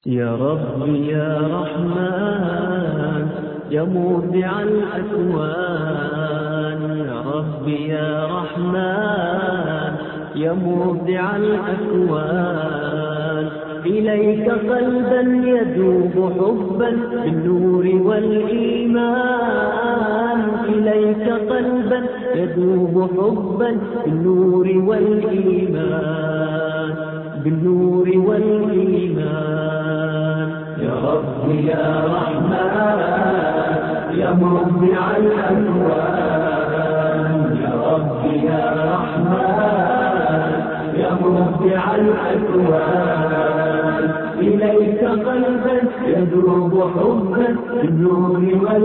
يا رب يا رحمن يا مودع الأكوان، يا رب يا رحمن يا مودع الأكوان، إليك قلبا يذوب حبا بالنور والإيمان، إليك قلبا يذوب حبا بالنور والإيمان، بالنور والإيمان. يا رب يا رحمن يا مبدع الأكوان، يا رب يا رحمن يا مبدع الأكوان، إليك قلبا يذوب حبا بالنور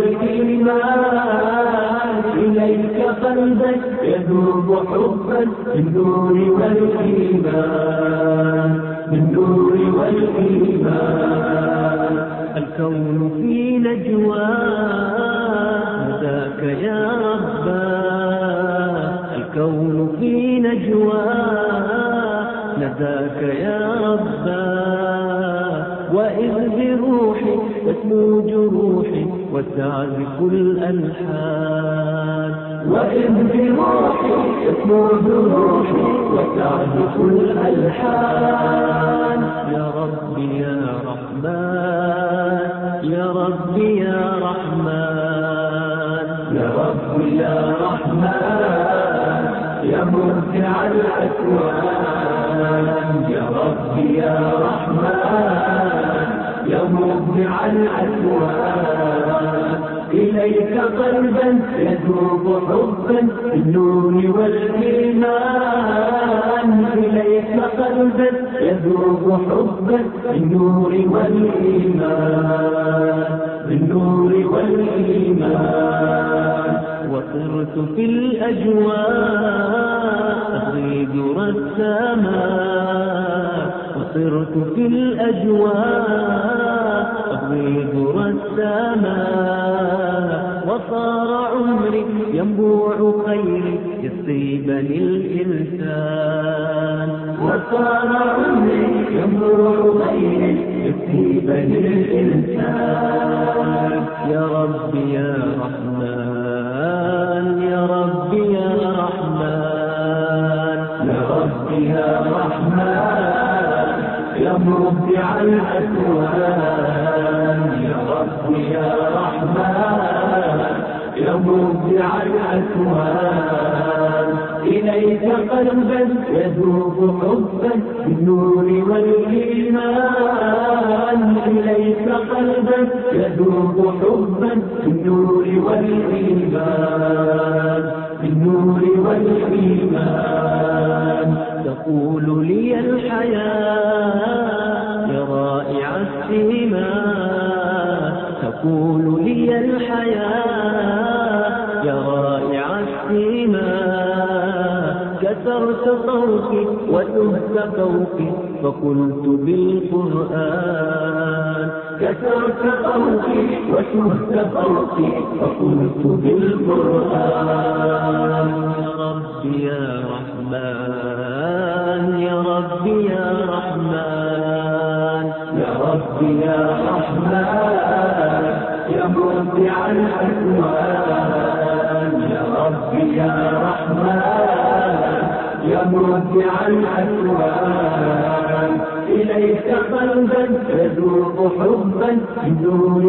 والإيمان، إليك قلبا يذوب حبا بالنور والإيمان، بالنور والإيمان. الكون في نجواه ذاك يا ربا، الكون في نجواه نداك يا ربا، وإذ بروحي تسمو جروحي وتعزف الألحان، وإذ بروحي تسمو جروحي وتعزف الألحان. يا رب يا رحمن يا رب يا رحمن، يا رب يا رحمن يا مبدع الأكوان، يا رب يا رحمن يا مبدع الأكوان، إليك قلبا يذوب حبا بالنور والإيمان، إليك قلبا يذوب حبا بالنور والإيمان، بالنور والإيمان. وصرت في الأجواء أغيد رساما، وصرت في الأجواء أغيد رساما، وصار عمري ينبوع خيري يصيبني الإنسان، وصار عمري ينبوع خيري يصيبني الإنسان. يا رب يا رحمن يا رب يا رحمن، يا رب يا رحمن يا مبدع الأكوان، يا رب يا رحمن يا مبدع الأكوان، إليك قلبا يذوب حبا بالنور والإيمان، إليك قلبا يذوب حبا بالنور والإيمان، بالنور والإيمان. تقول لي الحياة يا رائع السيما، تقول لي الحياة يا رائع السيما، كسرت طوقي وتهت فوقي فقلت بالقرآن، كسرت طوقي وتهت فوقي فقلت بالقرآن. يا رب يا رحمن يا رب يا رحمن، يا رب يا رحمن يا مبدع الأكوان، يا رب يا رحمن يا مبدع الأكوان، إليك قلبا يذوب حبا بالنور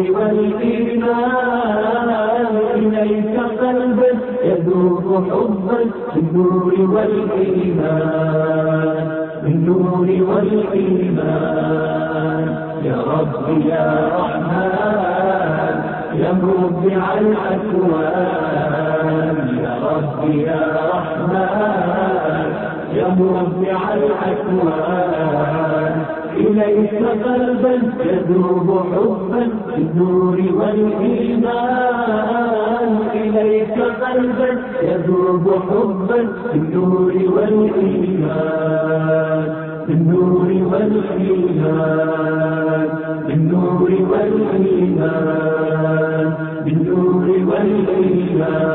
والإيمان، إليك قلبا يذوب حبا بالنور والإيمان، بالنور والإيمان. يا رب يا رحمن يا مبدع الأكوان، يا رب يا رحمن يا مبدع الأكوان، إليك قلبا يذوب حبا بالنور والإيمان، إليك قلبا يذوب حبا بالنور والإيمان، بالنور والإيمان، بالنور والإيمان، بالنور والإيمان.